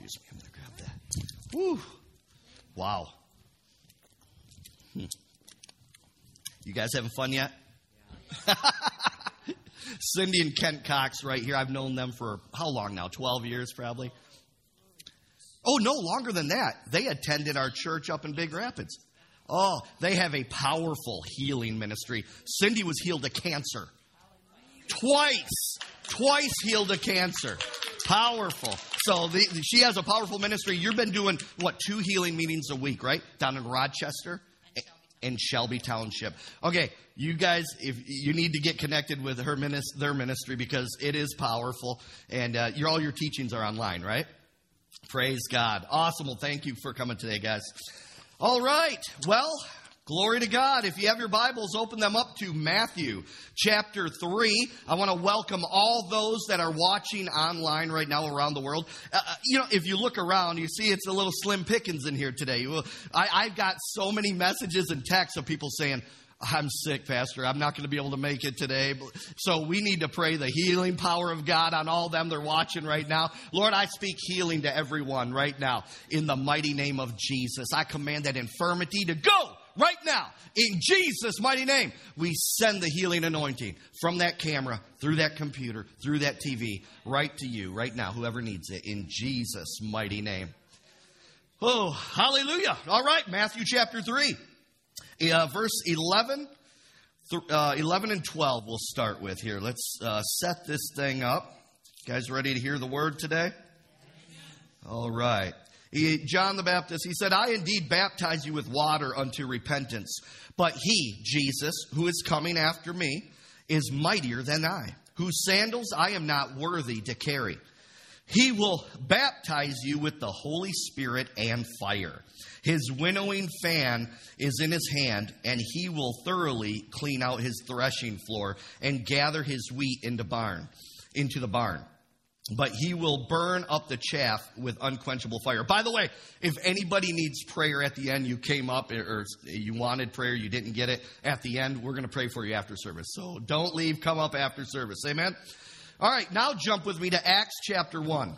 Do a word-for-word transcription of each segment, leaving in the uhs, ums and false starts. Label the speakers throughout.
Speaker 1: excuse me. I'm going to grab that. Woo. Wow. Hmm. You guys having fun yet? Yeah. Cindy and Kent Cox right here. I've known them for how long now? twelve years probably. Oh, no, longer than that. They attended our church up in Big Rapids. Oh, they have a powerful healing ministry. Cindy was healed of cancer. Twice. Twice healed of cancer. Powerful. So the, she has a powerful ministry. You've been doing, what, two healing meetings a week, right? Down in Rochester? In Shelby Township. Okay, you guys, if you need to get connected with her ministry, their ministry, because it is powerful, and uh, your, all your teachings are online, right? Praise God. Awesome. Well, thank you for coming today, guys. All right. Well, glory to God. If you have your Bibles, open them up to Matthew chapter three. I want to welcome all those that are watching online right now around the world. Uh, you know, if you look around, you see it's a little slim pickings in here today. I, I've got so many messages and texts of people saying, I'm sick, Pastor. I'm not going to be able to make it today. So we need to pray the healing power of God on all them they're watching right now. Lord, I speak healing to everyone right now in the mighty name of Jesus. I command that infirmity to go right now in Jesus' mighty name. We send the healing anointing from that camera, through that computer, through that T V, right to you right now, whoever needs it, in Jesus' mighty name. Oh, hallelujah. All right, Matthew chapter three. Uh, verse eleven, th- uh, eleven and twelve we'll start with here. Let's uh, set this thing up. You guys ready to hear the word today? All right. He, John the Baptist, he said, I indeed baptize you with water unto repentance. But he, Jesus, who is coming after me, is mightier than I, whose sandals I am not worthy to carry. He will baptize you with the Holy Spirit and fire. His winnowing fan is in his hand, and he will thoroughly clean out his threshing floor and gather his wheat into barn, into the barn. But he will burn up the chaff with unquenchable fire. By the way, if anybody needs prayer at the end, you came up or you wanted prayer, you didn't get it, at the end, we're going to pray for you after service. So don't leave, come up after service. Amen? All right, now jump with me to Acts chapter one.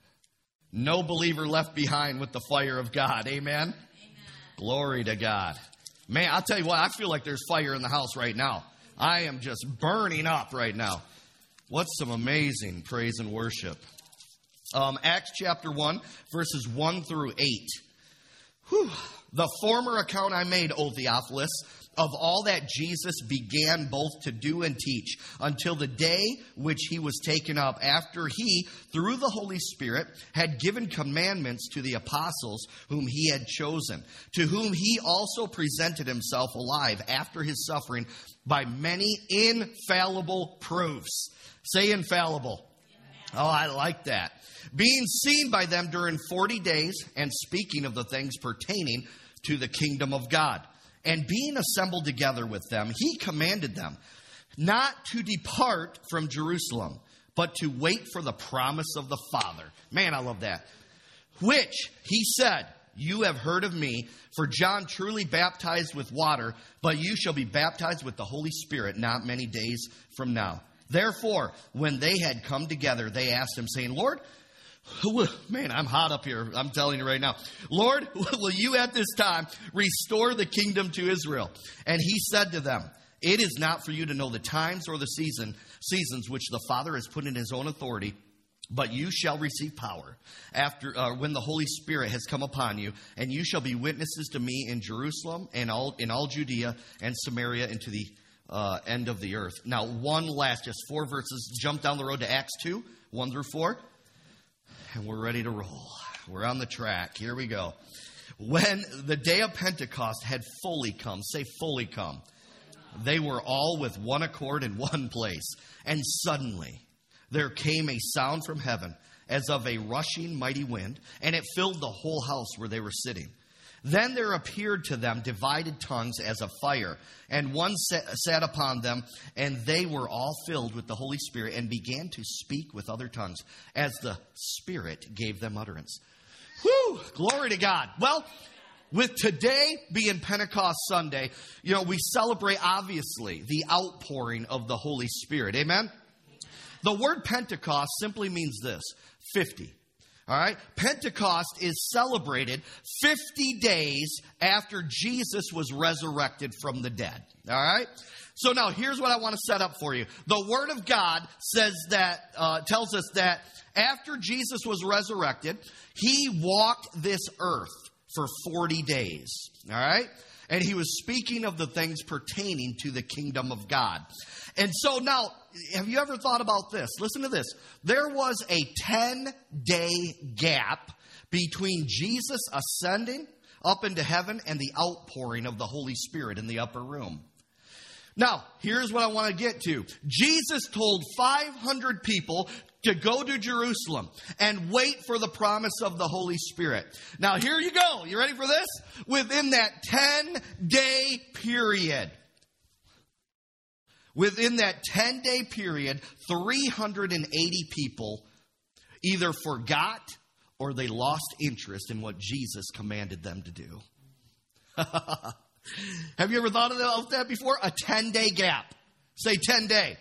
Speaker 1: No believer left behind with the fire of God. Amen? Amen. Glory to God. Man, I'll tell you what, I feel like there's fire in the house right now. I am just burning up right now. What's some amazing praise and worship. Um, Acts chapter one, verses one through eight. Whew. The former account I made, O Theophilus, of all that Jesus began both to do and teach, until the day which he was taken up, after he, through the Holy Spirit, had given commandments to the apostles whom he had chosen, to whom he also presented himself alive after his suffering by many infallible proofs. Say infallible. Oh, I like that. Being seen by them during forty days, and speaking of the things pertaining to the kingdom of God. And being assembled together with them, he commanded them not to depart from Jerusalem, but to wait for the promise of the Father. Man, I love that. Which, he said, you have heard of me, for John truly baptized with water, but you shall be baptized with the Holy Spirit not many days from now. Therefore, when they had come together, they asked him, saying, Lord, man, I'm hot up here. I'm telling you right now. Lord, will you at this time restore the kingdom to Israel? And he said to them, it is not for you to know the times or the season, seasons which the Father has put in his own authority, but you shall receive power after uh, when the Holy Spirit has come upon you, and you shall be witnesses to me in Jerusalem and all in all Judea and Samaria and to the uh, end of the earth. Now, one last, just four verses. Jump down the road to Acts two, one through four. And we're ready to roll. We're on the track. Here we go. When the day of Pentecost had fully come, say fully come, they were all with one accord in one place. And suddenly there came a sound from heaven as of a rushing mighty wind, and it filled the whole house where they were sitting. Then there appeared to them divided tongues as of fire, and one sat upon them, and they were all filled with the Holy Spirit and began to speak with other tongues as the Spirit gave them utterance. Whew! Glory to God. Well, with today being Pentecost Sunday, you know, we celebrate, obviously, the outpouring of the Holy Spirit. Amen? The word Pentecost simply means this, fifty. All right? Pentecost is celebrated fifty days after Jesus was resurrected from the dead. All right? So now here's what I want to set up for you. The Word of God says that, uh, tells us that after Jesus was resurrected, he walked this earth for forty days. All right? And he was speaking of the things pertaining to the kingdom of God. And so now, have you ever thought about this? Listen to this. There was a ten-day gap between Jesus ascending up into heaven and the outpouring of the Holy Spirit in the upper room. Now, here's what I want to get to. Jesus told five hundred people to go to Jerusalem and wait for the promise of the Holy Spirit. Now, here you go. You ready for this? Within that ten-day period, within that ten-day period, three hundred eighty people either forgot or they lost interest in what Jesus commanded them to do. Have you ever thought of that before? A ten-day gap. Say ten-day.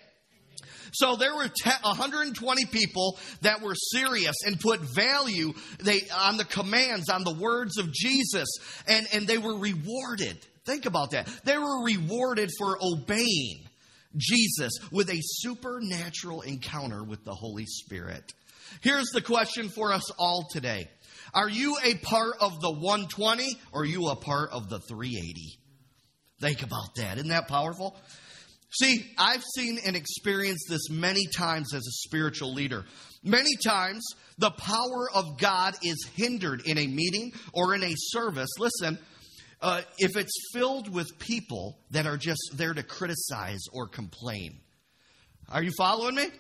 Speaker 1: So there were one hundred twenty people that were serious and put value they, on the commands, on the words of Jesus, and, and they were rewarded. Think about that. They were rewarded for obeying Jesus with a supernatural encounter with the Holy Spirit. Here's the question for us all today. Are you a part of the one hundred twenty or are you a part of the three hundred eighty? Think about that. Isn't that powerful? See, I've seen and experienced this many times as a spiritual leader. Many times, the power of God is hindered in a meeting or in a service. Listen, uh, if it's filled with people that are just there to criticize or complain. Are you following me?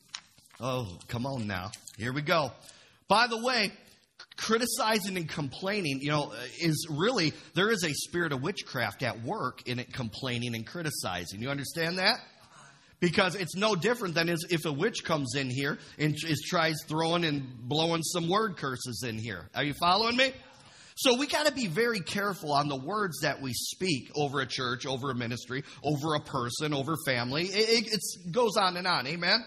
Speaker 1: Oh, come on now. Here we go. By the way, criticizing and complaining, you know, is really, there is a spirit of witchcraft at work in it, complaining and criticizing. You understand that? Because it's no different than if a witch comes in here and is, tries throwing and blowing some word curses in here. Are you following me? So we got to be very careful on the words that we speak over a church, over a ministry, over a person, over family. It, it it's, goes on and on. Amen?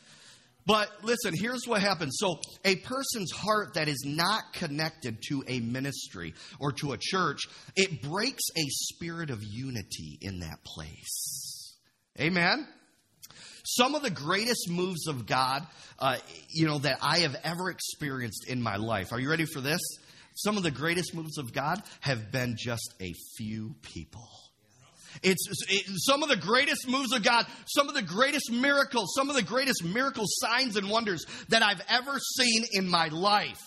Speaker 1: But listen, here's what happens. So a person's heart that is not connected to a ministry or to a church, it breaks a spirit of unity in that place. Amen? Some of the greatest moves of God, uh, you know, that I have ever experienced in my life. Are you ready for this? Some of the greatest moves of God have been just a few people. It's it, some of the greatest moves of God, some of the greatest miracles, some of the greatest miracle signs and wonders that I've ever seen in my life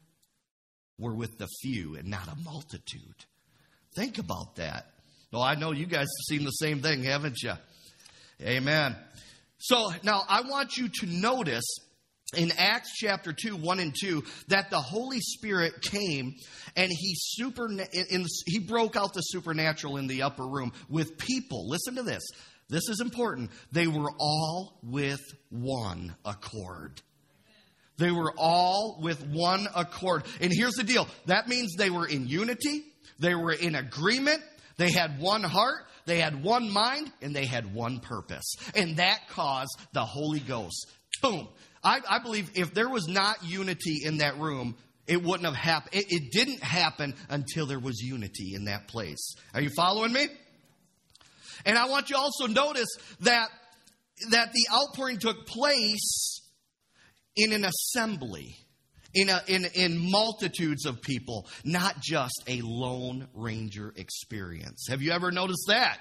Speaker 1: were with the few and not a multitude. Think about that. Well, I know you guys have seen the same thing, haven't you? Amen. So now I want you to notice in Acts chapter two, one and two, that the Holy Spirit came and he super, in, he broke out the supernatural in the upper room with people. Listen to this. This is important. They were all with one accord. They were all with one accord. And here's the deal. That means they were in unity. They were in agreement. They had one heart. They had one mind. And they had one purpose. And that caused the Holy Ghost. Boom. I, I believe if there was not unity in that room, it wouldn't have happened. It, it didn't happen until there was unity in that place. Are you following me? And I want you to also notice that, that the outpouring took place in an assembly, in, a, in, in multitudes of people, not just a Lone Ranger experience. Have you ever noticed that?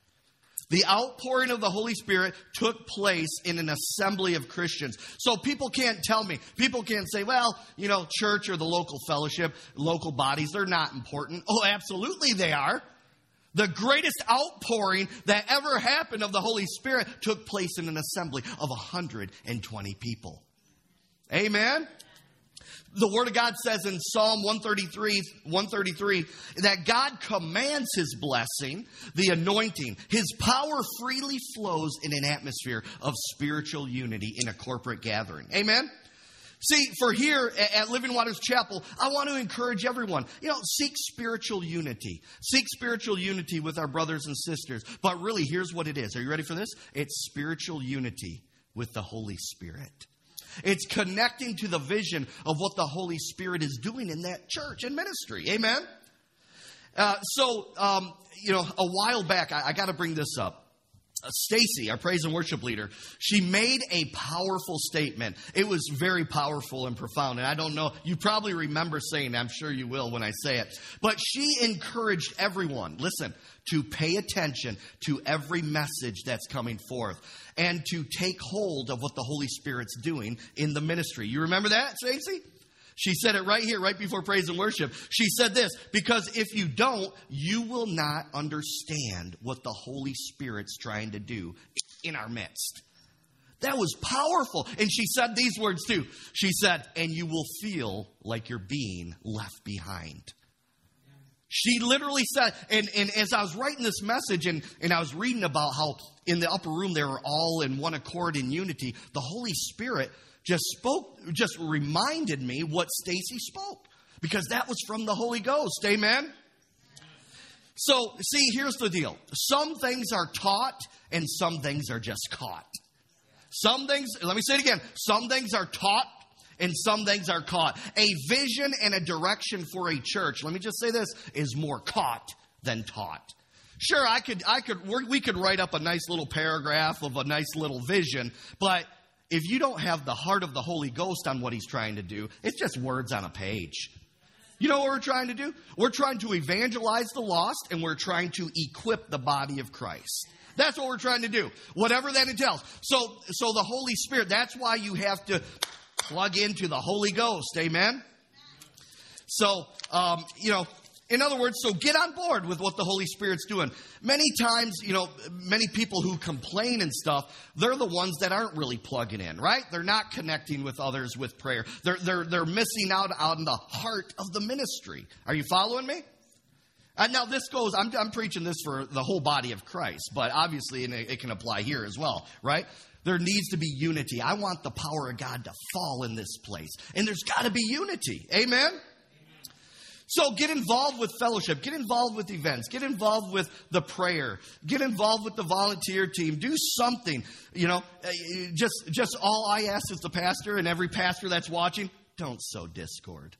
Speaker 1: The outpouring of the Holy Spirit took place in an assembly of Christians. So people can't tell me, people can't say, well, you know, church or the local fellowship, local bodies, they're not important. Oh, absolutely they are. The greatest outpouring that ever happened of the Holy Spirit took place in an assembly of one hundred twenty people. Amen? The Word of God says in Psalm one thirty-three, one thirty-three that God commands His blessing, the anointing. His power freely flows in an atmosphere of spiritual unity in a corporate gathering. Amen? See, for here at Living Waters Chapel, I want to encourage everyone, you know, seek spiritual unity. Seek spiritual unity with our brothers and sisters. But really, here's what it is. Are you ready for this? It's spiritual unity with the Holy Spirit. It's connecting to the vision of what the Holy Spirit is doing in that church and ministry. Amen? Uh, so, um, you know, a while back, I, I got to bring this up. Uh, Stacy, our praise and worship leader, she made a powerful statement. It was very powerful and profound. And I don't know, you probably remember saying it. I'm sure you will when I say it. But she encouraged everyone, listen, to pay attention to every message that's coming forth and to take hold of what the Holy Spirit's doing in the ministry. You remember that, Stacy? She said it right here, right before praise and worship. She said this, because if you don't, you will not understand what the Holy Spirit's trying to do in our midst. That was powerful. And she said these words too. She said, and you will feel like you're being left behind. She literally said, and, and as I was writing this message and, and I was reading about how in the upper room they were all in one accord in unity, the Holy Spirit just spoke, just reminded me what Stacy spoke. Because that was from the Holy Ghost. Amen? So, see, here's the deal. Some things are taught and some things are just caught. Some things, let me say it again. Some things are taught and some things are caught. A vision and a direction for a church, let me just say this, is more caught than taught. Sure, I could, I could, we could write up a nice little paragraph of a nice little vision, but if you don't have the heart of the Holy Ghost on what he's trying to do, it's just words on a page. You know what we're trying to do? We're trying to evangelize the lost, and we're trying to equip the body of Christ. That's what we're trying to do, whatever that entails. So, so the Holy Spirit, that's why you have to plug into the Holy Ghost. Amen? So, um, you know, in other words, so get on board with what the Holy Spirit's doing. Many times, you know, many people who complain and stuff, they're the ones that aren't really plugging in, right? They're not connecting with others with prayer. They're they're they're missing out on the heart of the ministry. Are you following me? And now this goes, I'm, I'm preaching this for the whole body of Christ, but obviously and it, it can apply here as well, right? There needs to be unity. I want the power of God to fall in this place. And there's got to be unity. Amen? So get involved with fellowship. Get involved with events. Get involved with the prayer. Get involved with the volunteer team. Do something. You know, just, just all I ask as the pastor and every pastor that's watching, don't sow discord.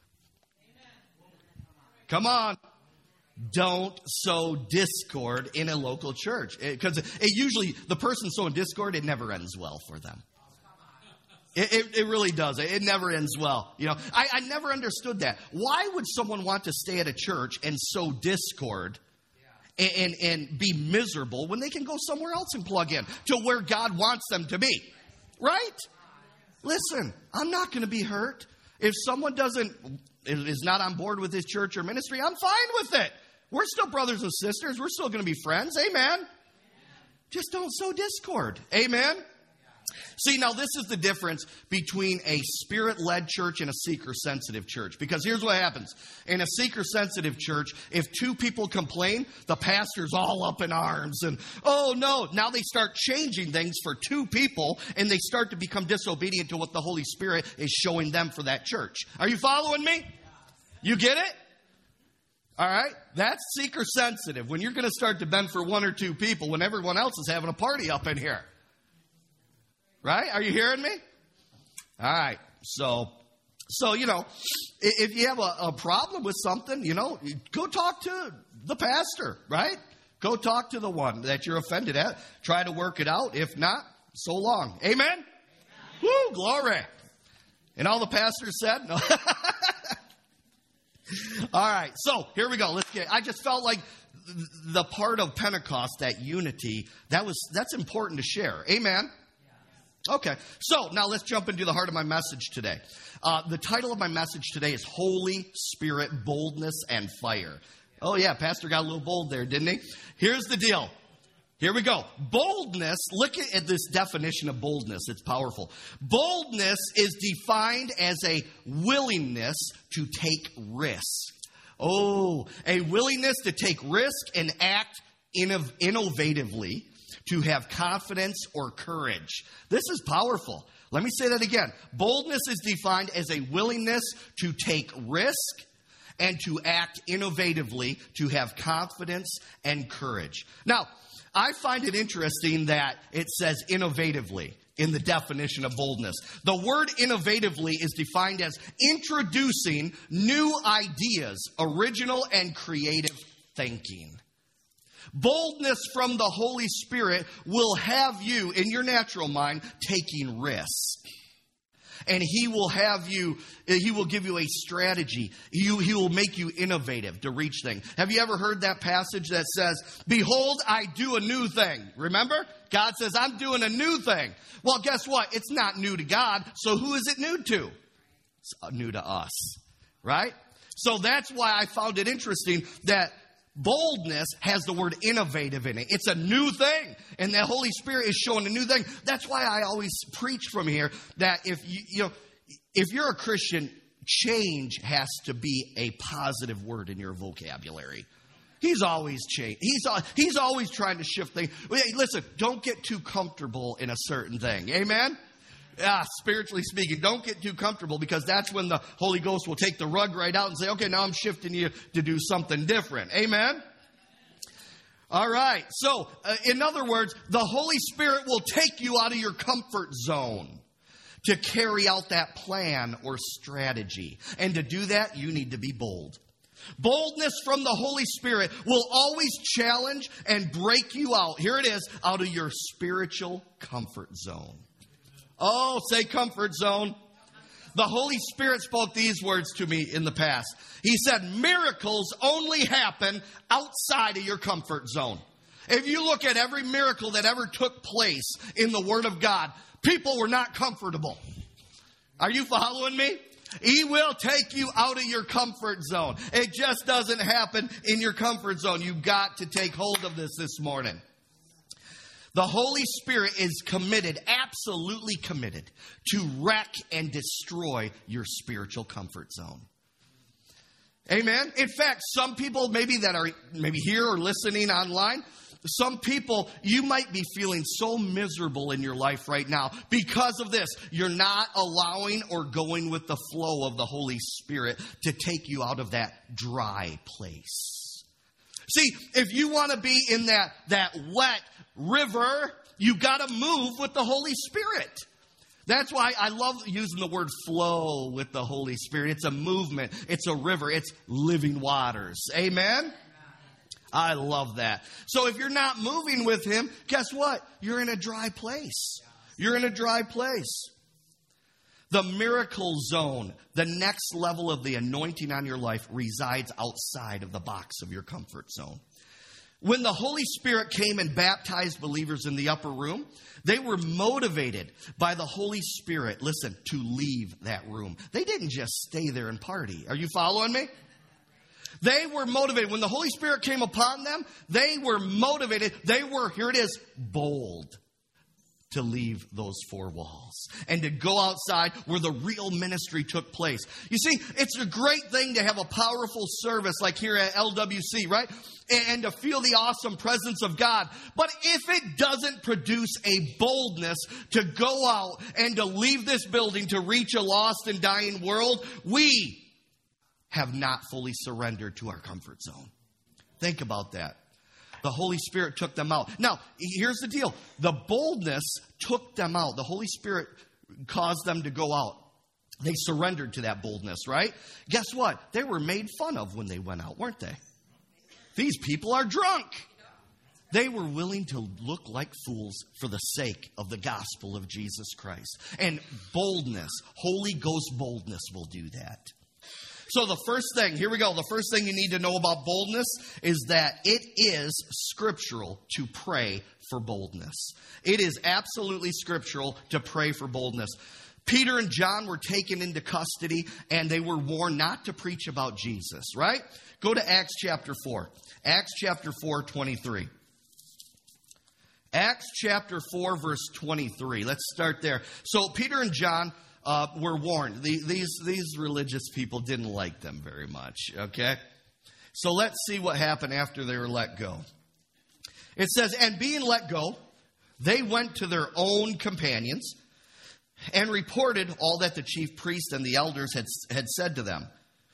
Speaker 1: Come on. Don't sow discord in a local church. Because it, it usually, the person sowing discord, it never ends well for them. It, it, it really does. It never ends well. You know, I, I never understood that. Why would someone want to stay at a church and sow discord and, and, and be miserable when they can go somewhere else and plug in to where God wants them to be? Right? Listen, I'm not going to be hurt. If someone doesn't, is not on board with this church or ministry, I'm fine with it. We're still brothers and sisters. We're still going to be friends. Amen. Just don't sow discord. Amen. See, now this is the difference between a spirit-led church and a seeker-sensitive church. Because here's what happens. In a seeker-sensitive church, if two people complain, the pastor's all up in arms. And, oh, no, now they start changing things for two people, and they start to become disobedient to what the Holy Spirit is showing them for that church. Are you following me? You get it? All right? That's seeker-sensitive. When you're going to start to bend for one or two people when everyone else is having a party up in here. Right? Are you hearing me? All right. So, so you know, if you have a, a problem with something, you know, go talk to the pastor, right? Go talk to the one that you're offended at. Try to work it out. If not, so long. Amen? Amen. Woo, glory. And all the pastors said? No. All right. So, here we go. Let's get, I just felt like the part of Pentecost, that unity, that was, that's important to share. Amen? Okay, so now let's jump into the heart of my message today. Uh, the title of my message today is Holy Spirit, Boldness, and Fire. Oh yeah, Pastor got a little bold there, didn't he? Here's the deal. Here we go. Boldness, look at this definition of boldness. It's powerful. Boldness is defined as a willingness to take risk. Oh, a willingness to take risk and act innov- innovatively. To have confidence or courage. This is powerful. Let me say that again. Boldness is defined as a willingness to take risk and to act innovatively, to have confidence and courage. Now, I find it interesting that it says innovatively in the definition of boldness. The word innovatively is defined as introducing new ideas, original and creative thinking. Boldness from the Holy Spirit will have you, in your natural mind, taking risk. And He will have you, He will give you a strategy. He, he will make you innovative to reach things. Have you ever heard that passage that says, behold, I do a new thing? Remember? God says, I'm doing a new thing. Well, guess what? It's not new to God. So who is it new to? It's new to us. Right? So that's why I found it interesting that boldness has the word innovative in it. It's a new thing. And the Holy Spirit is showing a new thing. That's why I always preach from here that if you, you know, if you're a Christian, change has to be a positive word in your vocabulary. He's always changed. He's, he's always trying to shift things. Listen, don't get too comfortable in a certain thing. Amen? Yeah, spiritually speaking, don't get too comfortable, because that's when the Holy Ghost will take the rug right out and say, okay, now I'm shifting you to do something different. Amen? All right. So, uh, in other words, the Holy Spirit will take you out of your comfort zone to carry out that plan or strategy. And to do that, you need to be bold. Boldness from the Holy Spirit will always challenge and break you out. Here it is, out of your spiritual comfort zone. Oh, say comfort zone. The Holy Spirit spoke these words to me in the past. He said, miracles only happen outside of your comfort zone. If you look at every miracle that ever took place in the Word of God, people were not comfortable. Are you following me? He will take you out of your comfort zone. It just doesn't happen in your comfort zone. You've got to take hold of this this morning. The Holy Spirit is committed, absolutely committed, to wreck and destroy your spiritual comfort zone. Amen? In fact, some people maybe that are maybe here or listening online, some people, you might be feeling so miserable in your life right now because of this. You're not allowing or going with the flow of the Holy Spirit to take you out of that dry place. See, if you want to be in that, that wet river, you got to move with the Holy Spirit. That's why I love using the word flow with the Holy Spirit. It's a movement. It's a river. It's living waters. Amen? I love that. So if you're not moving with Him, guess what? You're in a dry place. You're in a dry place. The miracle zone, the next level of the anointing on your life, resides outside of the box of your comfort zone. When the Holy Spirit came and baptized believers in the upper room, they were motivated by the Holy Spirit, listen, to leave that room. They didn't just stay there and party. Are you following me? They were motivated. When the Holy Spirit came upon them, they were motivated. They were, here it is, bold to leave those four walls and to go outside where the real ministry took place. You see, it's a great thing to have a powerful service like here at L W C, right? And to feel the awesome presence of God. But if it doesn't produce a boldness to go out and to leave this building to reach a lost and dying world, we have not fully surrendered to our comfort zone. Think about that. The Holy Spirit took them out. Now, here's the deal. The boldness took them out. The Holy Spirit caused them to go out. They surrendered to that boldness, right? Guess what? They were made fun of when they went out, weren't they? These people are drunk. They were willing to look like fools for the sake of the gospel of Jesus Christ. And boldness, Holy Ghost boldness will do that. So the first thing, here we go. The first thing you need to know about boldness is that it is scriptural to pray for boldness. It is absolutely scriptural to pray for boldness. Peter and John were taken into custody and they were warned not to preach about Jesus, right? Go to Acts chapter four. Acts chapter four, twenty-three. Acts chapter four, verse twenty-three. Let's start there. So Peter and John Uh, were warned. The, these, these religious people didn't like them very much, okay? So let's see what happened after they were let go. It says, and being let go, they went to their own companions and reported all that the chief priest and the elders had, had said to them.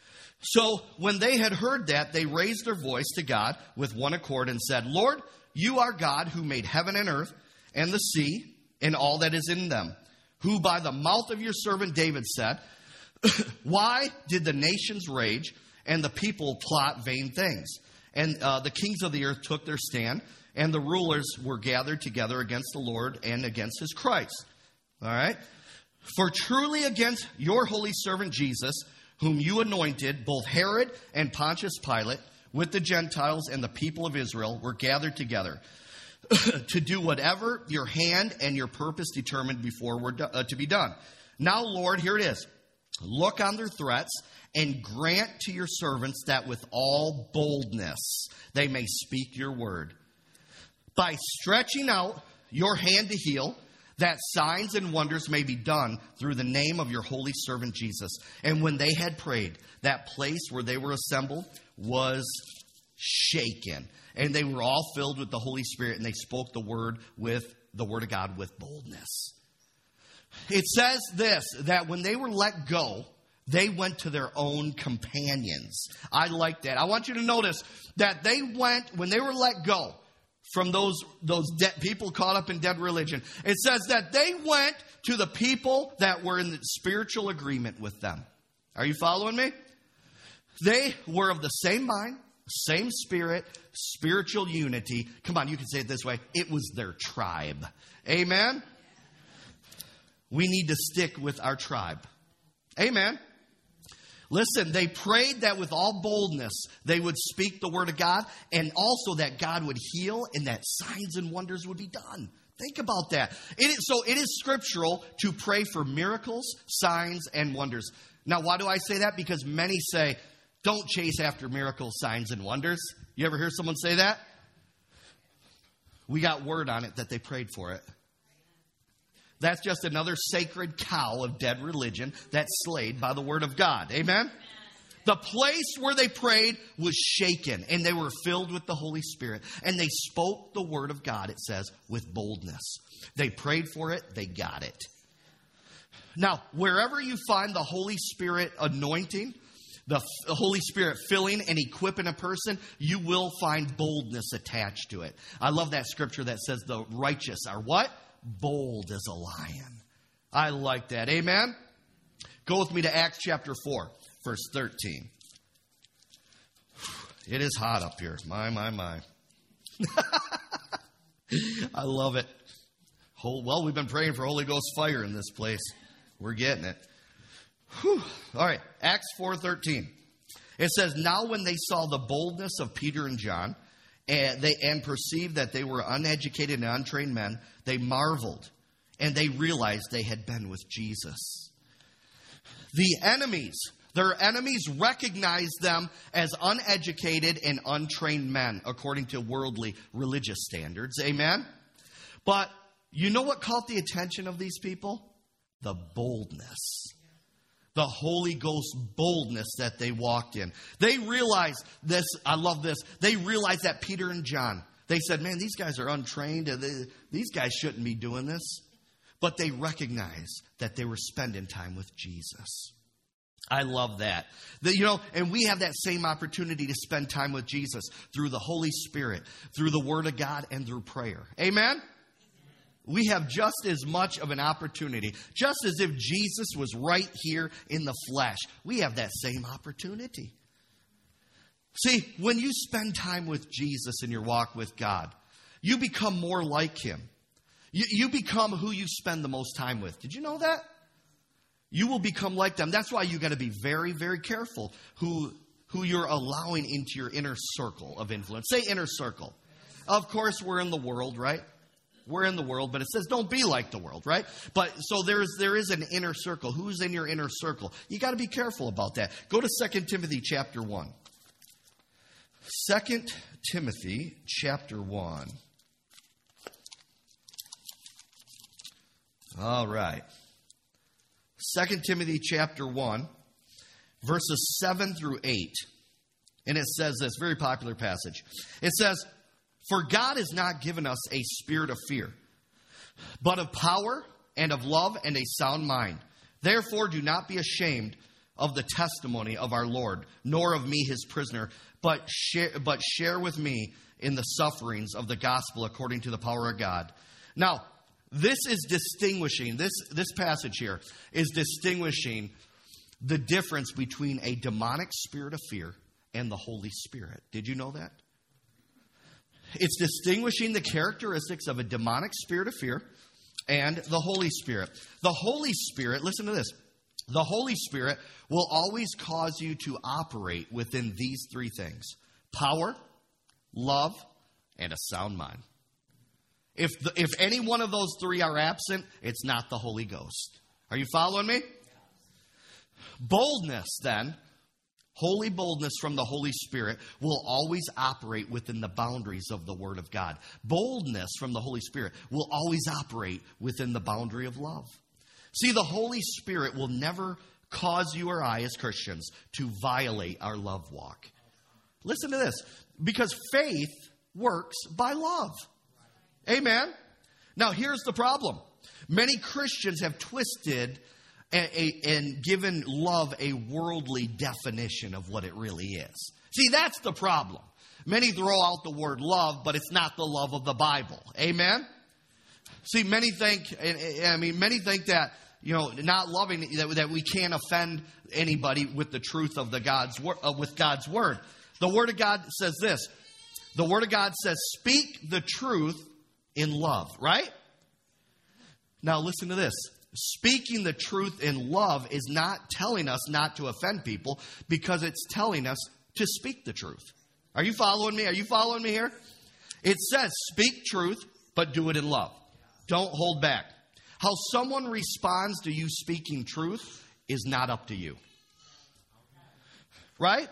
Speaker 1: So when they had heard that, they raised their voice to God with one accord and said, Lord, you are God who made heaven and earth and the sea and all that is in them, who by the mouth of your servant David said, why did the nations rage and the people plot vain things? And uh, the kings of the earth took their stand, and the rulers were gathered together against the Lord and against his Christ. All right? For truly against your holy servant Jesus, whom you anointed, both Herod and Pontius Pilate, with the Gentiles and the people of Israel, were gathered together to do whatever your hand and your purpose determined before were do- uh, to be done. Now, Lord, here it is. Look on their threats and grant to your servants that with all boldness they may speak your word. By stretching out your hand to heal, that signs and wonders may be done through the name of your holy servant Jesus. And when they had prayed, that place where they were assembled was shaken. And they were all filled with the Holy Spirit, and they spoke the word with the word of God with boldness. It says this, that when they were let go, they went to their own companions. I like that. I want you to notice that they went, when they were let go from those, those dead people caught up in dead religion, it says that they went to the people that were in spiritual agreement with them. Are you following me? They were of the same mind, same spirit, spiritual unity. Come on, you can say it this way. It was their tribe. Amen? We need to stick with our tribe. Amen. Listen, they prayed that with all boldness they would speak the word of God, and also that God would heal and that signs and wonders would be done. Think about that. It is, so it is scriptural to pray for miracles, signs, and wonders. Now, why do I say that? Because many say, don't chase after miracles, signs, and wonders. You ever hear someone say that? We got word on it that they prayed for it. That's just another sacred cow of dead religion that's slayed by the word of God. Amen? The place where they prayed was shaken, and they were filled with the Holy Spirit. And they spoke the word of God, it says, with boldness. They prayed for it. They got it. Now, wherever you find the Holy Spirit anointing, the Holy Spirit filling and equipping a person, you will find boldness attached to it. I love that scripture that says the righteous are what? Bold as a lion. I like that. Amen? Go with me to Acts chapter four, verse thirteen. It is hot up here. My, my, my. I love it. Well, we've been praying for Holy Ghost fire in this place. We're getting it. Whew. All right. Acts four thirteen. It says, now when they saw the boldness of Peter and John, and they and perceived that they were uneducated and untrained men, they marveled, and they realized they had been with Jesus. The enemies, their enemies recognized them as uneducated and untrained men, according to worldly religious standards. Amen? But you know what caught the attention of these people? The boldness. The Holy Ghost boldness that they walked in. They realized this. I love this. They realized that Peter and John, they said, man, these guys are untrained. They, these guys shouldn't be doing this. But they recognized that they were spending time with Jesus. I love that. The, you know, and we have that same opportunity to spend time with Jesus through the Holy Spirit, through the Word of God, and through prayer. Amen? We have just as much of an opportunity, just as if Jesus was right here in the flesh. We have that same opportunity. See, when you spend time with Jesus in your walk with God, you become more like Him. You, you become who you spend the most time with. Did you know that? You will become like them. That's why you got to be very, very careful who, who you're allowing into your inner circle of influence. Say inner circle. Of course, we're in the world, right? We're in the world, but it says don't be like the world, right? But so there's there is an inner circle. Who's in your inner circle? You got to be careful about that. Go to Second Timothy chapter one. Second Timothy chapter one. All right. Second Timothy chapter one, verses seven through eight. And it says this, very popular passage. It says, for God has not given us a spirit of fear, but of power and of love and a sound mind. Therefore, do not be ashamed of the testimony of our Lord, nor of me his prisoner, but share, but share with me in the sufferings of the gospel according to the power of God. Now, this is distinguishing, this, this passage here is distinguishing the difference between a demonic spirit of fear and the Holy Spirit. Did you know that? It's distinguishing the characteristics of a demonic spirit of fear and the Holy Spirit. The Holy Spirit, listen to this, the Holy Spirit will always cause you to operate within these three things: power, love, and a sound mind. If the, if any one of those three are absent, it's not the Holy Ghost. Are you following me? Boldness, then, holy boldness from the Holy Spirit will always operate within the boundaries of the Word of God. Boldness from the Holy Spirit will always operate within the boundary of love. See, the Holy Spirit will never cause you or I as Christians to violate our love walk. Listen to this. Because faith works by love. Amen? Now, here's the problem. Many Christians have twisted and, and given love a worldly definition of what it really is. See, that's the problem. Many throw out the word love, but it's not the love of the Bible. Amen? See, many think, I mean, many think that, you know, not loving, that, that we can't offend anybody with the truth of the God's uh, with God's word. The Word of God says this. The Word of God says, speak the truth in love, right? Now listen to this. Speaking the truth in love is not telling us not to offend people, because it's telling us to speak the truth. Are you following me? Are you following me here? It says, speak truth, but do it in love. Don't hold back. How someone responds to you speaking truth is not up to you. Right?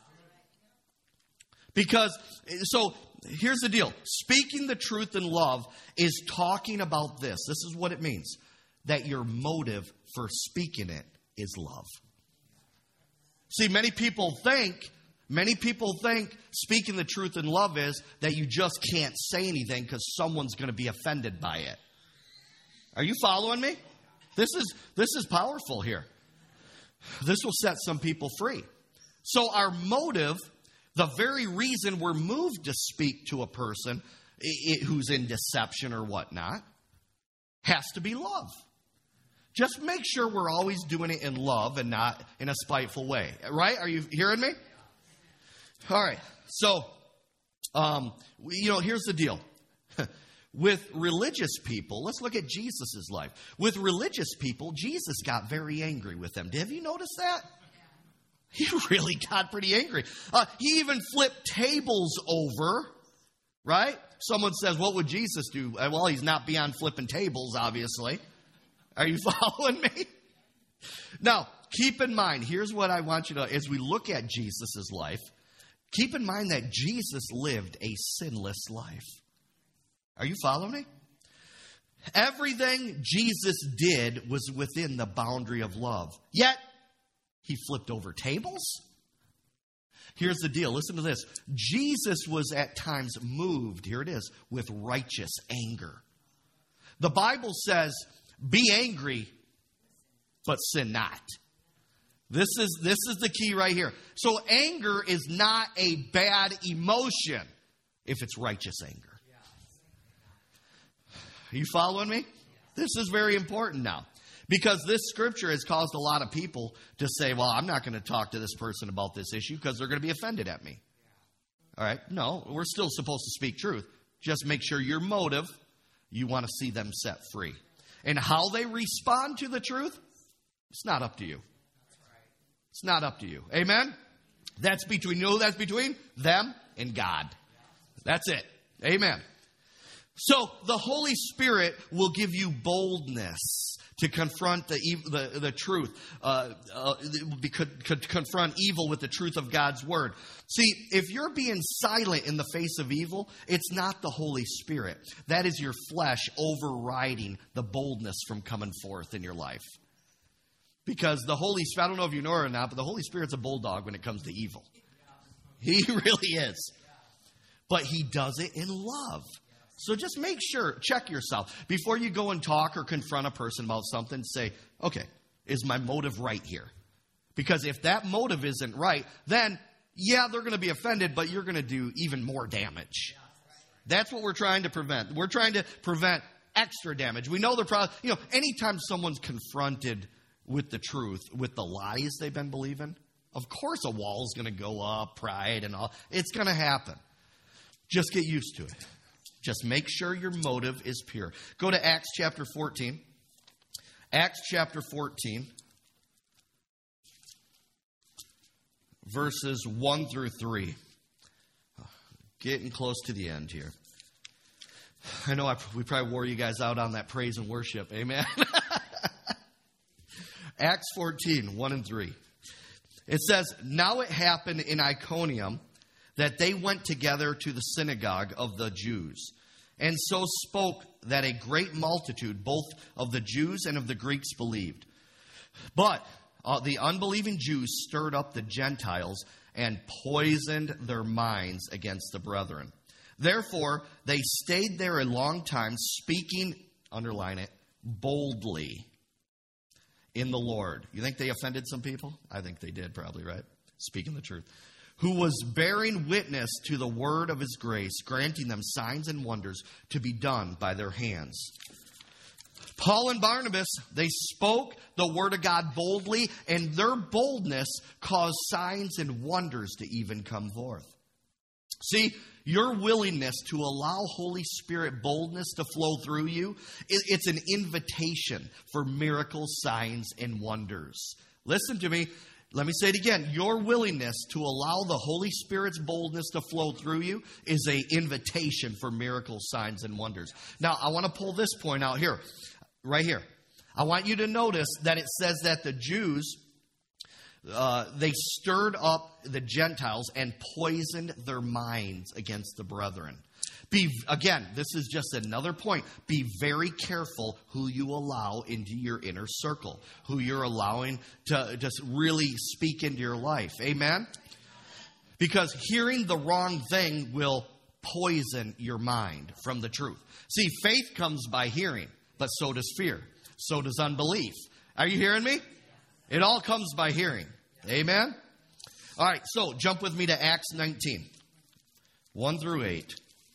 Speaker 1: Because, so here's the deal. Speaking the truth in love is talking about this. This is what it means. That your motive for speaking it is love. See, many people think, many people think speaking the truth in love is that you just can't say anything because someone's going to be offended by it. Are you following me? This is, this is powerful here. This will set some people free. So our motive, the very reason we're moved to speak to a person it, who's in deception or whatnot, has to be love. Just make sure we're always doing it in love and not in a spiteful way. Right? Are you hearing me? All right. So, um, you know, here's the deal. With religious people, let's look at Jesus' life. With religious people, Jesus got very angry with them. Have you noticed that? He really got pretty angry. Uh, he even flipped tables over, right? Someone says, what would Jesus do? Well, he's not beyond flipping tables, obviously. Are you following me? Now, keep in mind, here's what I want you to, as we look at Jesus' life, keep in mind that Jesus lived a sinless life. Are you following me? Everything Jesus did was within the boundary of love. Yet, he flipped over tables. Here's the deal. Listen to this. Jesus was at times moved, here it is, with righteous anger. The Bible says, be angry, but sin not. This is, this is the key right here. So anger is not a bad emotion if it's righteous anger. Are you following me? This is very important now. Because this scripture has caused a lot of people to say, well, I'm not going to talk to this person about this issue because they're going to be offended at me. All right? No, we're still supposed to speak truth. Just make sure your motive, you want to see them set free. And how they respond to the truth, it's not up to you. It's not up to you. Amen? That's between, you know, that's between them and God. That's it. Amen. So the Holy Spirit will give you boldness to confront the the, the truth, uh, uh, could, could confront evil with the truth of God's word. See, if you're being silent in the face of evil, it's not the Holy Spirit. That is your flesh overriding the boldness from coming forth in your life. Because the Holy Spirit, I don't know if you know it or not, but the Holy Spirit's a bulldog when it comes to evil. He really is. But he does it in love. So just make sure, check yourself. Before you go and talk or confront a person about something, say, okay, is my motive right here? Because if that motive isn't right, then, yeah, they're going to be offended, but you're going to do even more damage. That's what we're trying to prevent. We're trying to prevent extra damage. We know they're probably, you know, anytime someone's confronted with the truth, with the lies they've been believing, of course a wall's going to go up, pride and all. It's going to happen. Just get used to it. Just make sure your motive is pure. Go to Acts chapter fourteen. Acts chapter fourteen. Verses one through three. Getting close to the end here. I know I, we probably wore you guys out on that praise and worship. Amen. Acts fourteen, one and three. It says, "Now it happened in Iconium that they went together to the synagogue of the Jews, and so spoke that a great multitude, both of the Jews and of the Greeks, believed. But uh, the unbelieving Jews stirred up the Gentiles and poisoned their minds against the brethren. Therefore, they stayed there a long time, speaking," underline it, "boldly in the Lord." You think they offended some people? I think they did, probably, right? Speaking the truth. "Who was bearing witness to the word of his grace, granting them signs and wonders to be done by their hands." Paul and Barnabas, they spoke the word of God boldly, and their boldness caused signs and wonders to even come forth. See, your willingness to allow Holy Spirit boldness to flow through you, it's an invitation for miracles, signs, and wonders. Listen to me. Let me say it again. Your willingness to allow the Holy Spirit's boldness to flow through you is an invitation for miracles, signs, and wonders. Now, I want to pull this point out here, right here. I want you to notice that it says that the Jews, uh, they stirred up the Gentiles and poisoned their minds against the brethren. Be, again, this is just another point. Be very careful who you allow into your inner circle, who you're allowing to just really speak into your life. Amen? Because hearing the wrong thing will poison your mind from the truth. See, faith comes by hearing, but so does fear. So does unbelief. Are you hearing me? It all comes by hearing. Amen? All right, so jump with me to Acts nineteen, one through eight.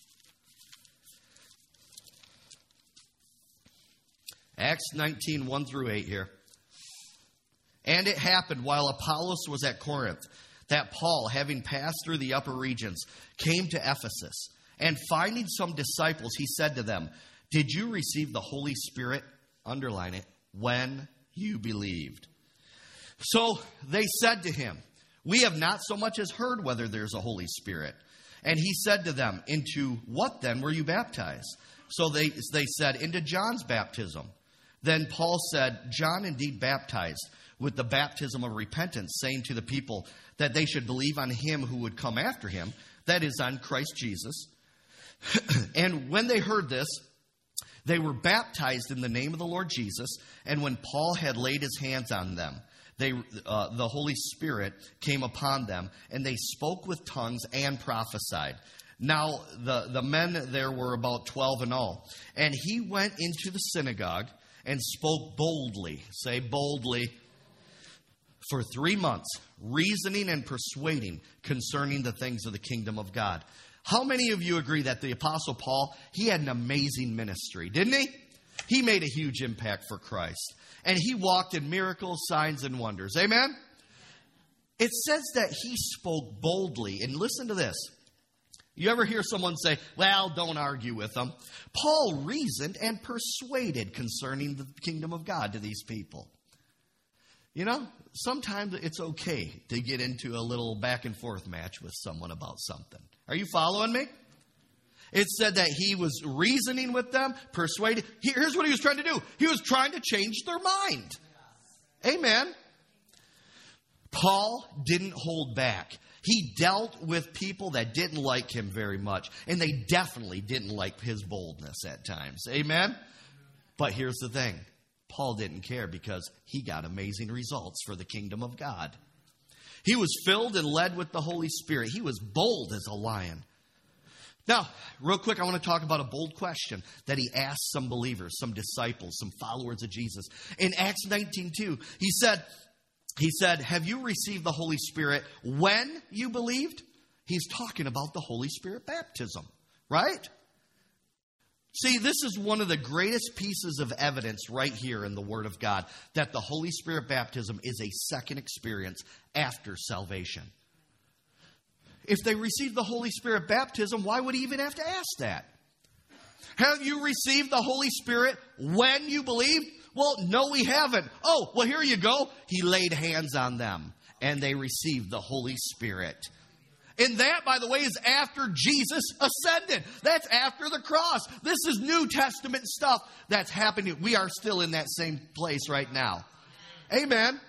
Speaker 1: Acts nineteen, one through eight here. "And it happened while Apollos was at Corinth that Paul, having passed through the upper regions, came to Ephesus. And finding some disciples, he said to them, 'Did you receive the Holy Spirit,' underline it, "when you believed?" So they said to him, 'We have not so much as heard whether there's a Holy Spirit.' And he said to them, 'Into what then were you baptized?' So they, they said, 'Into John's baptism.' Then Paul said, 'John indeed baptized with the baptism of repentance, saying to the people that they should believe on him who would come after him, that is, on Christ Jesus.' And when they heard this, they were baptized in the name of the Lord Jesus. And when Paul had laid his hands on them, they, uh, the Holy Spirit came upon them, and they spoke with tongues and prophesied. Now the, the men there were about twelve in all. And he went into the synagogue and spoke boldly," say boldly, "for three months, reasoning and persuading concerning the things of the kingdom of God." How many of you agree that the Apostle Paul, he had an amazing ministry, didn't he? He made a huge impact for Christ. And he walked in miracles, signs, and wonders. Amen? It says that he spoke boldly. And listen to this. You ever hear someone say, "Well, don't argue with them"? Paul reasoned and persuaded concerning the kingdom of God to these people. You know, sometimes it's okay to get into a little back and forth match with someone about something. Are you following me? It said that he was reasoning with them, persuaded. Here's what he was trying to do. He was trying to change their mind. Amen. Paul didn't hold back. He dealt with people that didn't like him very much. And they definitely didn't like his boldness at times. Amen? But here's the thing. Paul didn't care because he got amazing results for the kingdom of God. He was filled and led with the Holy Spirit. He was bold as a lion. Now, real quick, I want to talk about a bold question that he asked some believers, some disciples, some followers of Jesus. In Acts nineteen two, he said, he said, have you received the Holy Spirit when you believed? He's talking about the Holy Spirit baptism, right? See, this is one of the greatest pieces of evidence right here in the Word of God, that the Holy Spirit baptism is a second experience after salvation. If they received the Holy Spirit baptism, why would he even have to ask that? Have you received the Holy Spirit when you believed? Well, no, we haven't. Oh, well, here you go. He laid hands on them, and they received the Holy Spirit. And that, by the way, is after Jesus ascended. That's after the cross. This is New Testament stuff that's happening. We are still in that same place right now. Amen.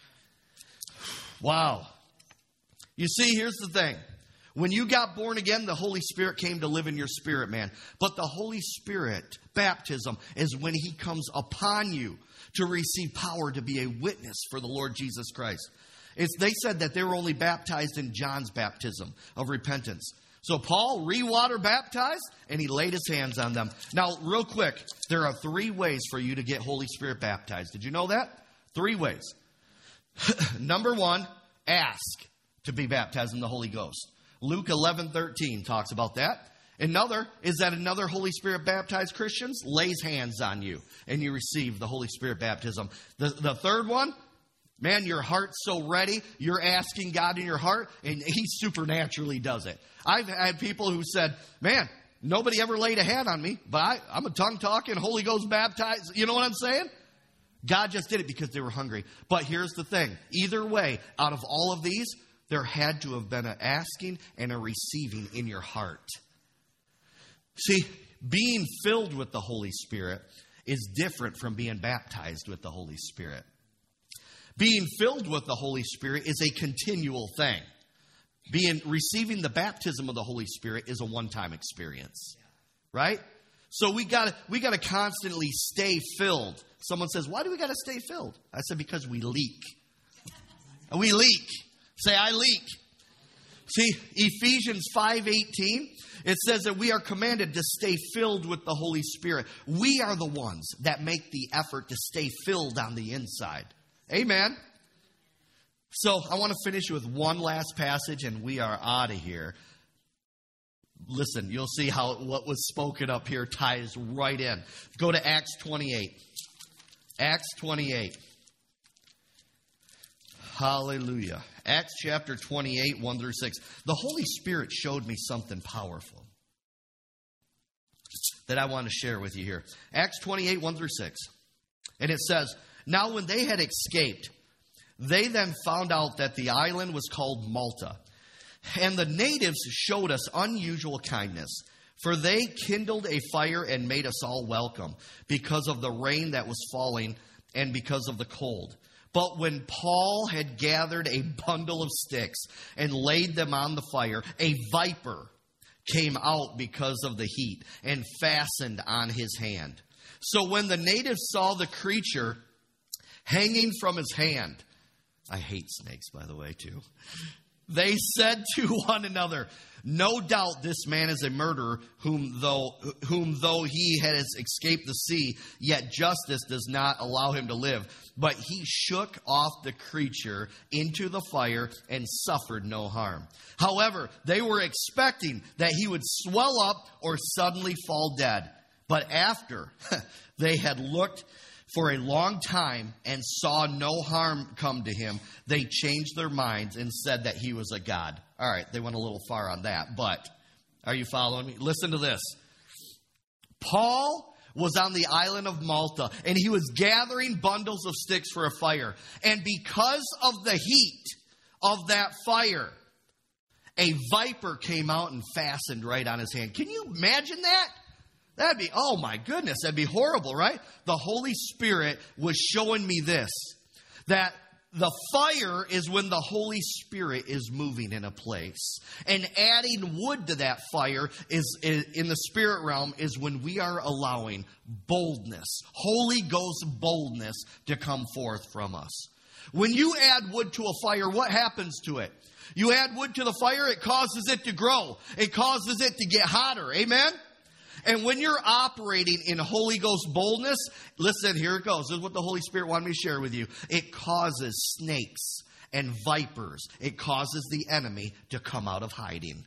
Speaker 1: Wow. You see, here's the thing. When you got born again, the Holy Spirit came to live in your spirit, man. But the Holy Spirit baptism is when he comes upon you to receive power to be a witness for the Lord Jesus Christ. It's, they said that they were only baptized in John's baptism of repentance. So Paul re-water baptized, and he laid his hands on them. Now, real quick, there are three ways for you to get Holy Spirit baptized. Did you know that? Three ways. Number one, ask to be baptized in the Holy Ghost. Luke eleven thirteen talks about that. Another is that another Holy Spirit baptized Christians lays hands on you, and you receive the Holy Spirit baptism. The, the third one, man, your heart's so ready, you're asking God in your heart, and he supernaturally does it. I've had people who said, man, nobody ever laid a hand on me, but I, I'm a tongue-talking, Holy Ghost baptized. You know what I'm saying? God just did it because they were hungry. But here's the thing. Either way, out of all of these, there had to have been an asking and a receiving in your heart. See, being filled with the Holy Spirit is different from being baptized with the Holy Spirit. Being filled with the Holy Spirit is a continual thing. Being receiving the baptism of the Holy Spirit is a one-time experience, right? So we got we got to constantly stay filled. Someone says, "Why do we got to stay filled?" I said, "Because we leak. We leak. Say, I leak." See, Ephesians five eighteen, it says that we are commanded to stay filled with the Holy Spirit. We are the ones that make the effort to stay filled on the inside. Amen. So I want to finish with one last passage, and we are out of here. Listen, you'll see how what was spoken up here ties right in. Go to Acts twenty-eight. Acts twenty-eight. Hallelujah. Acts chapter twenty-eight, one through six. The Holy Spirit showed me something powerful that I want to share with you here. Acts twenty-eight, one through six. And it says, "Now when they had escaped, they then found out that the island was called Malta. And the natives showed us unusual kindness, for they kindled a fire and made us all welcome because of the rain that was falling and because of the cold. But when Paul had gathered a bundle of sticks and laid them on the fire, a viper came out because of the heat and fastened on his hand. So when the natives saw the creature hanging from his hand," I hate snakes, by the way, too. "They said to one another, 'No doubt this man is a murderer, whom though whom though he has escaped the sea, yet justice does not allow him to live.' But he shook off the creature into the fire and suffered no harm. However, they were expecting that he would swell up or suddenly fall dead. But after they had looked for a long time and saw no harm come to him, they changed their minds and said that he was a god." All right, they went a little far on that, but are you following me? Listen to this. Paul was on the island of Malta, and he was gathering bundles of sticks for a fire. And because of the heat of that fire, a viper came out and fastened right on his hand. Can you imagine that? That'd be, oh my goodness, that'd be horrible, right? The Holy Spirit was showing me this, that the fire is when the Holy Spirit is moving in a place. And adding wood to that fire is, is in the spirit realm is when we are allowing boldness, Holy Ghost boldness to come forth from us. When you add wood to a fire, what happens to it? You add wood to the fire, it causes it to grow. It causes it to get hotter. Amen? And when you're operating in Holy Ghost boldness, listen, here it goes. This is what the Holy Spirit wanted me to share with you. It causes snakes and vipers. It causes the enemy to come out of hiding.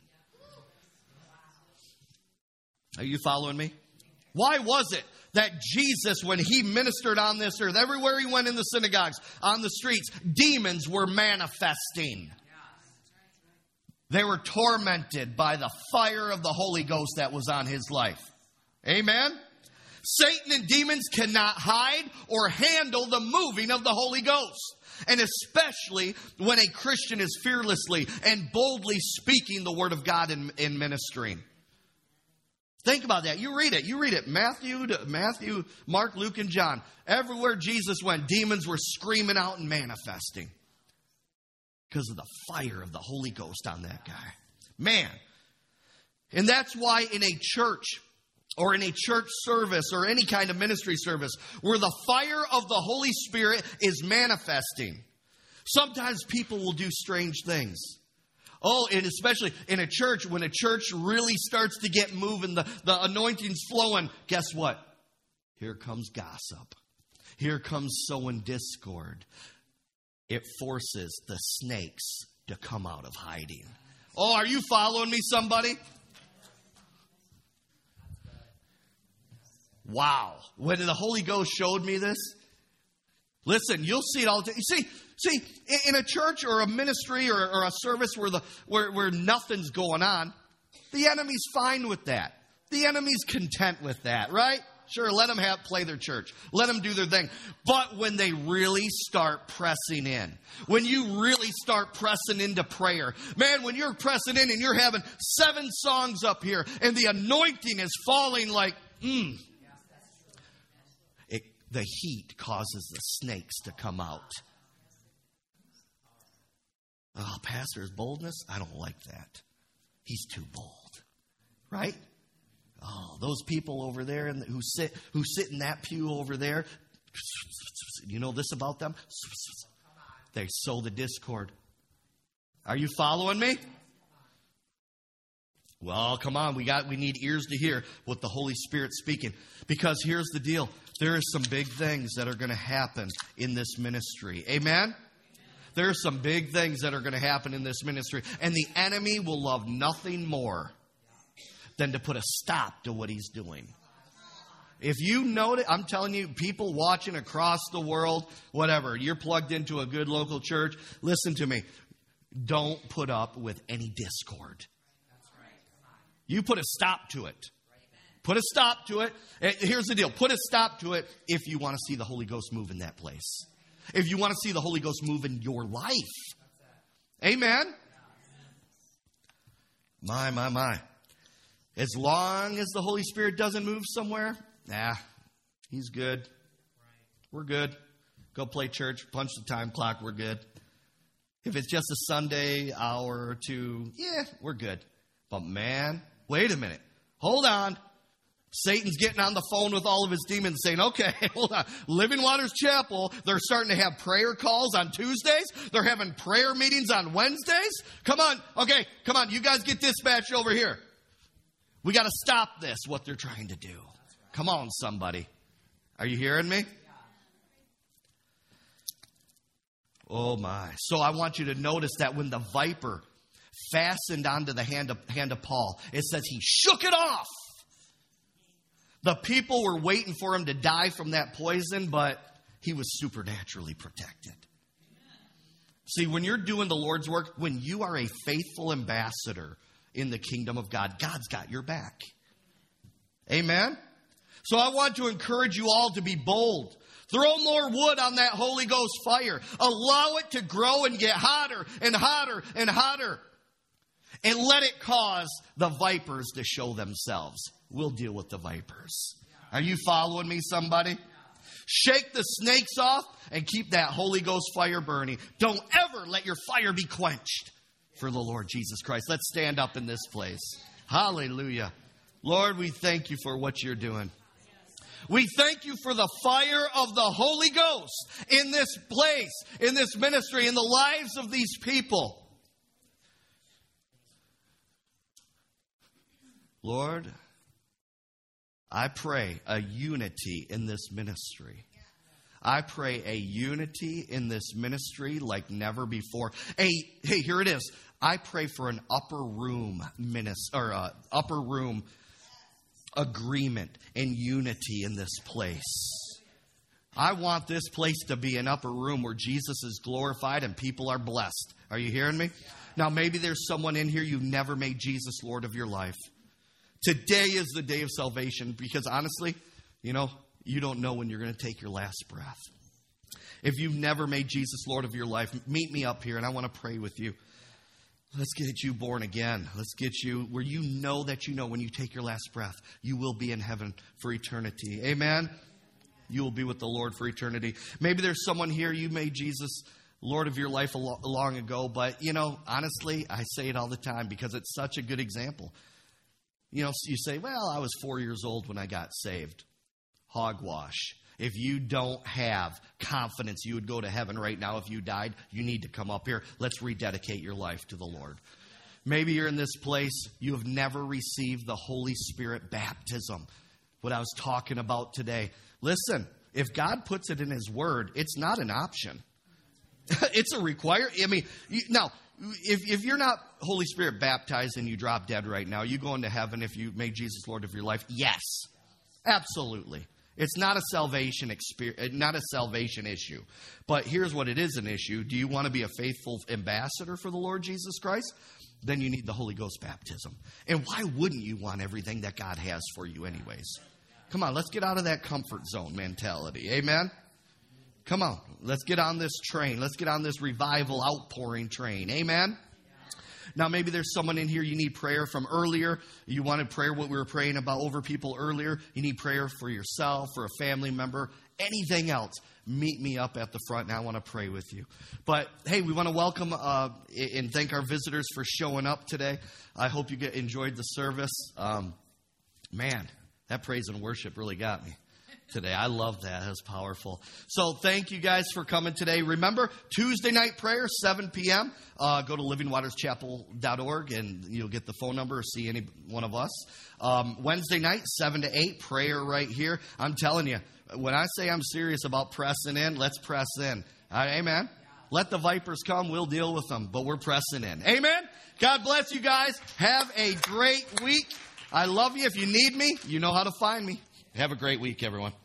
Speaker 1: Are you following me? Why was it that Jesus, when he ministered on this earth, everywhere he went in the synagogues, on the streets, demons were manifesting? They were tormented by the fire of the Holy Ghost that was on his life. Amen? Satan and demons cannot hide or handle the moving of the Holy Ghost. And especially when a Christian is fearlessly and boldly speaking the word of God in, in ministering. Think about that. You read it. You read it. Matthew, Matthew, Mark, Luke, and John. Everywhere Jesus went, demons were screaming out and manifesting. Because of the fire of the Holy Ghost on that guy. Man. And that's why in a church or in a church service or any kind of ministry service where the fire of the Holy Spirit is manifesting, sometimes people will do strange things. Oh, and especially in a church, when a church really starts to get moving, the, the anointing's flowing, guess what? Here comes gossip. Here comes sowing discord. It forces the snakes to come out of hiding. Oh, are you following me, somebody? Wow. When the Holy Ghost showed me this, listen, you'll see it all the time. You see, see, in a church or a ministry or, or a service where the where, where nothing's going on, the enemy's fine with that. The enemy's content with that, right? Sure, let them have play their church. Let them do their thing. But when they really start pressing in, when you really start pressing into prayer, man, when you're pressing in and you're having seven songs up here and the anointing is falling like, mm, it, the heat causes the snakes to come out. Oh, pastor's boldness? I don't like that. He's too bold, right? Oh, those people over there in the, who sit who sit in that pew over there, you know this about them? They sow the discord. Are you following me? Well, come on, we got we need ears to hear what the Holy Spirit's speaking. Because here's the deal. There are some big things that are going to happen in this ministry. Amen? There are some big things that are going to happen in this ministry. And the enemy will love nothing more than to put a stop to what he's doing. If you notice, I'm telling you, people watching across the world, whatever, you're plugged into a good local church, listen to me. Don't put up with any discord. You put a stop to it. Put a stop to it. Here's the deal. Put a stop to it if you want to see the Holy Ghost move in that place. If you want to see the Holy Ghost move in your life. Amen? My, my, my. As long as the Holy Spirit doesn't move somewhere, nah, he's good. We're good. Go play church, punch the time clock, we're good. If it's just a Sunday hour or two, yeah, we're good. But man, wait a minute. Hold on. Satan's getting on the phone with all of his demons saying, okay, hold on. Living Waters Chapel, they're starting to have prayer calls on Tuesdays. They're having prayer meetings on Wednesdays. Come on. Okay, come on. You guys get dispatched over here. We got to stop this, what they're trying to do. Come on, somebody. Are you hearing me? Oh, my. So I want you to notice that when the viper fastened onto the hand of, hand of Paul, it says he shook it off. The people were waiting for him to die from that poison, but he was supernaturally protected. See, when you're doing the Lord's work, when you are a faithful ambassador in the kingdom of God, God's got your back. Amen? So I want to encourage you all to be bold. Throw more wood on that Holy Ghost fire. Allow it to grow and get hotter and hotter and hotter. And let it cause the vipers to show themselves. We'll deal with the vipers. Are you following me, somebody? Shake the snakes off and keep that Holy Ghost fire burning. Don't ever let your fire be quenched for the Lord Jesus Christ. Let's stand up in this place. Hallelujah. Lord, we thank you for what you're doing. We thank you for the fire of the Holy Ghost in this place, in this ministry, in the lives of these people. Lord, I pray a unity in this ministry. I pray a unity in this ministry like never before. Hey, hey, here it is. I pray for an upper room ministry, or uh, upper room agreement and unity in this place. I want this place to be an upper room where Jesus is glorified and people are blessed. Are you hearing me? Now, maybe there's someone in here, you've never made Jesus Lord of your life. Today is the day of salvation because honestly, you know, you don't know when you're going to take your last breath. If you've never made Jesus Lord of your life, meet me up here and I want to pray with you. Let's get you born again. Let's get you where you know that you know when you take your last breath, you will be in heaven for eternity. Amen? You will be with the Lord for eternity. Maybe there's someone here, you made Jesus Lord of your life a lo- long ago, but, you know, honestly, I say it all the time because it's such a good example. You know, you say, well, I was four years old when I got saved. Hogwash. If you don't have confidence you would go to heaven right now if you died, you need to come up here. Let's rededicate your life to the Lord. Maybe you're in this place, you have never received the Holy Spirit baptism, what I was talking about today. Listen, if God puts it in His Word, it's not an option. It's a require. I mean, you, now, if if you're not Holy Spirit baptized and you drop dead right now, you go into heaven if you made Jesus Lord of your life? Yes, absolutely. It's not a salvation experience, not a salvation issue. But here's what it is an issue. Do you want to be a faithful ambassador for the Lord Jesus Christ? Then you need the Holy Ghost baptism. And why wouldn't you want everything that God has for you anyways? Come on, let's get out of that comfort zone mentality. Amen? Come on, let's get on this train. Let's get on this revival outpouring train. Amen? Now, maybe there's someone in here you need prayer from earlier. You wanted prayer, what we were praying about over people earlier. You need prayer for yourself, for a family member, anything else. Meet me up at the front, and I want to pray with you. But, hey, we want to welcome uh, and thank our visitors for showing up today. I hope you get enjoyed the service. Um, man, that praise and worship really got me today. I love that. That was powerful. So thank you guys for coming today. Remember, Tuesday night prayer, seven p.m. Uh, go to living waters chapel dot org and you'll get the phone number or see any one of us. Um, Wednesday night, seven to eight, prayer right here. I'm telling you, when I say I'm serious about pressing in, let's press in. Uh, amen. Let the vipers come. We'll deal with them, but we're pressing in. Amen. God bless you guys. Have a great week. I love you. If you need me, you know how to find me. Have a great week, everyone.